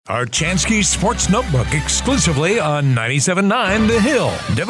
Archansky Sports Notebook exclusively on 97.9 The Hill,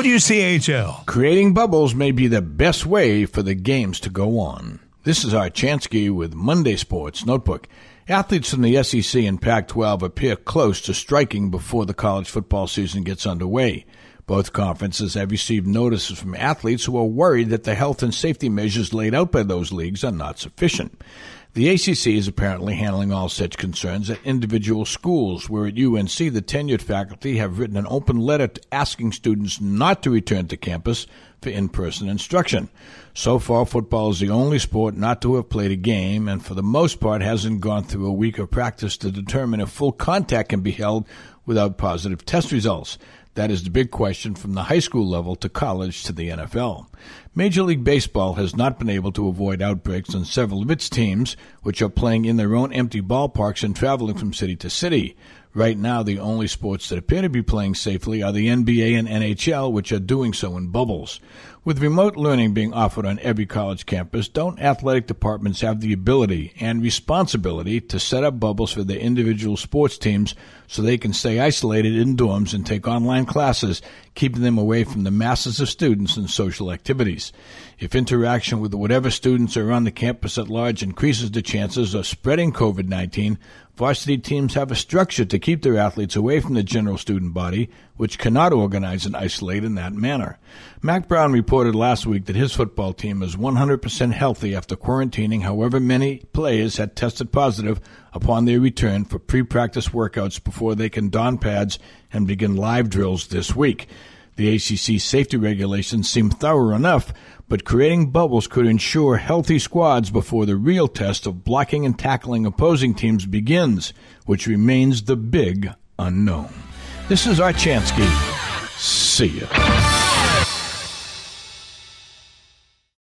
WCHL. Creating bubbles may be the best way for the games to go on. This is Archansky with Monday Sports Notebook. Athletes from the SEC and Pac-12 appear close to striking before the college football season gets underway. Both conferences have received notices from athletes who are worried that the health and safety measures laid out by those leagues are not sufficient. The ACC is apparently handling all such concerns at individual schools, where at UNC the tenured faculty have written an open letter asking students not to return to campus for in-person instruction. So far, football is the only sport not to have played a game, and for the most part hasn't gone through a week of practice to determine if full contact can be held without positive test results. That is the big question from the high school level to college to the NFL. Major League Baseball has not been able to avoid outbreaks on several of its teams, which are playing in their own empty ballparks and traveling from city to city. Right now, the only sports that appear to be playing safely are the NBA and NHL, which are doing so in bubbles. With remote learning being offered on every college campus, don't athletic departments have the ability and responsibility to set up bubbles for their individual sports teams so they can stay isolated in dorms and take online classes, keeping them away from the masses of students and social activities? If interaction with whatever students are on the campus at large increases the chances of spreading COVID-19, varsity teams have a structure to keep their athletes away from the general student body, which cannot organize and isolate in that manner. Mack Brown reported last week that his football team is 100% healthy after quarantining however many players had tested positive upon their return for pre-practice workouts before they can don pads and begin live drills this week. The ACC safety regulations seem thorough enough, but creating bubbles could ensure healthy squads before the real test of blocking and tackling opposing teams begins, which remains the big unknown. This is Archansky. See ya.